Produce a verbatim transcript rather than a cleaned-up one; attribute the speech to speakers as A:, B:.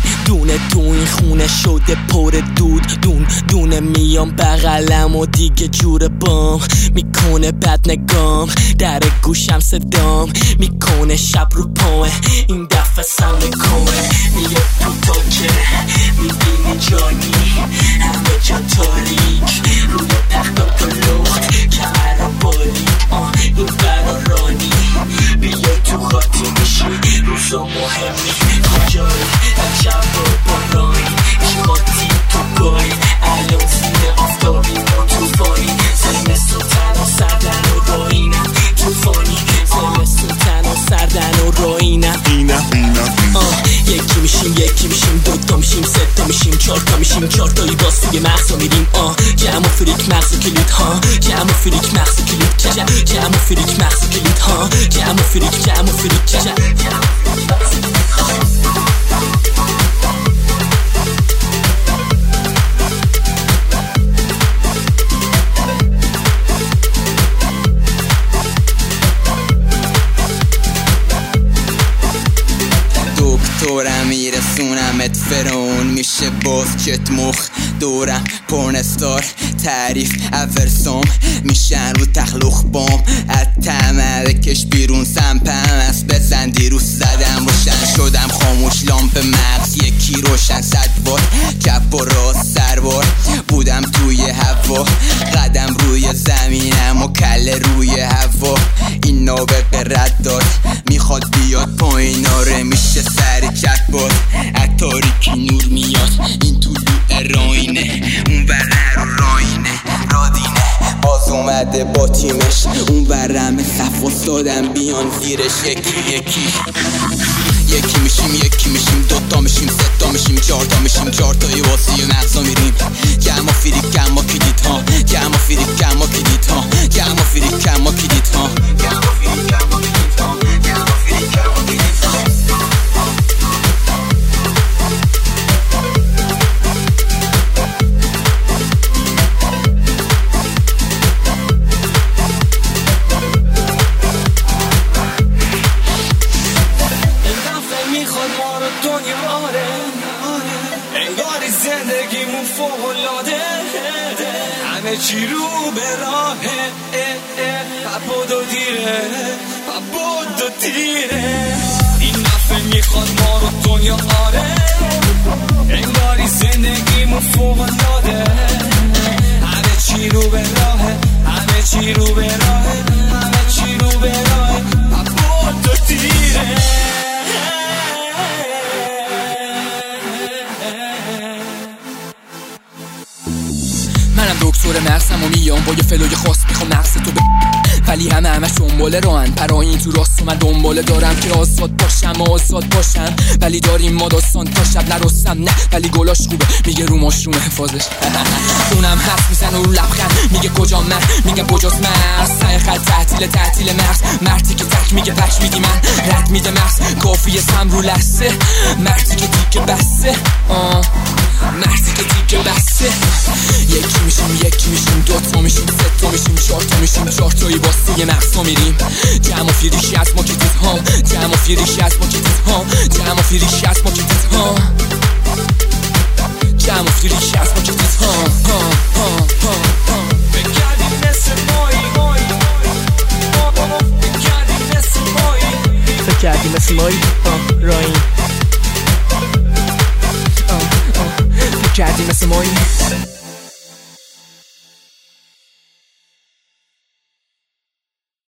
A: دونه تو این خونه شده پر دود، دون دونه میام بغلم و دیگه جور بام میکنه بد نگام، در گوشم صدام میکنه شب رو پامه، این دفعه سم میکنه میاد تو تاکه میبینی جانی همه جا تاریک، روی تختم تو لخت کمر بالی آه این برارانی، بیا تو خاطی میشی روزا مهمی کجایی عجب و برایی چی خاطی تو گایی الان زیر آفتابی ما توفانی زمستون تن و سردن و رایینم توفانی زمستون تن و سردن و رایینم
B: اینم اینم
A: آه یکی میشیم یکی میشیم دوتا میشیم ستا میشیم چارتا میشیم چارتایی باز توی مغزا میریم آه جمع و فریک مغز کلید ها جمع و فریک مغز کلید جمع جمع و فریک مغز کلید ها جمع و فریک جمع و فریک جمع جمع و فریک مغز کلید ها.
C: دکترم میرسونمت فرعون میشه باز چت مخ دورم پرنستار تعریف اورسام میشن رو تخلخ بام از تمه کش بیرون سمپم از بزن دیروز زدم روشن شدم خاموش لامپ مغز یکی روشن صد بار چپ و راست سربار بودم توی هوا قدم روی زمینم و کله روی هوا این نابه به رد داد میخواد بیاد پایین آره میشه سر چت باد اتاریکی نور میاد این طلوع راینه اون بر رو راینه رادینه باز اومده با تیمش اون برم صف استادم بیان زیرش یکی یکی یکی میشیم یکی میشیم دوتا میشیم ستا میشیم چارتا میشیم چارتایی واسه مغزا میریم جمع و فریک کم و کلید ها جمع و فریک کم و کلید ها جمع و فریک کم و کلید ها جمع و فریک کم و کلید ها جمع و فریک کم و کلید ها.
A: زندگیمون فوق‌العاده همه چی رو به راهه پبود و دیره پبود و دیره این نفه میخواد ما رو دنیا آره انگاری زندگیمون فوق‌العاده همه چی رو به راهه همه چی رو به راهه همه چی رو به راهه پبود و دیره منم دکتر مغزم و میام با یه فلوی خاص میخوام مغز تو ب... ولی همه همش دنباله راهن پراین تو راست و من دنباله دارم که آزاد باشم آزاد باشم ولی داریم ما داستان تا شب نرستم نه ولی گلاش خوبه میگه رو ماشروم حفاظش اونم حرف میزنه رو لبخند میگه کجا من میگم کجاست مرز سعی خط تعطیل تعطیل مغز مرتی که تک میگه پش میدی من رد میده مغز کافیه سم رو لسه مرتی که دیگه بسته آه مرتی که دیگه بسته یکی میشیم یکی میشیم دوتا میشیم ستا میشیم چارتا میشیم چارتایی باز توی مغزا میریم جمع و فریشی از ما که دید ها جمع و فریشی از ما که دید ها جمع و فریشی از ما که دید ها جمع و فریشی از ما که دید ها بگردیم مثل مایی بگردیم مثل مایی بگردیم مثل مایی راین بگردیم مثل مایی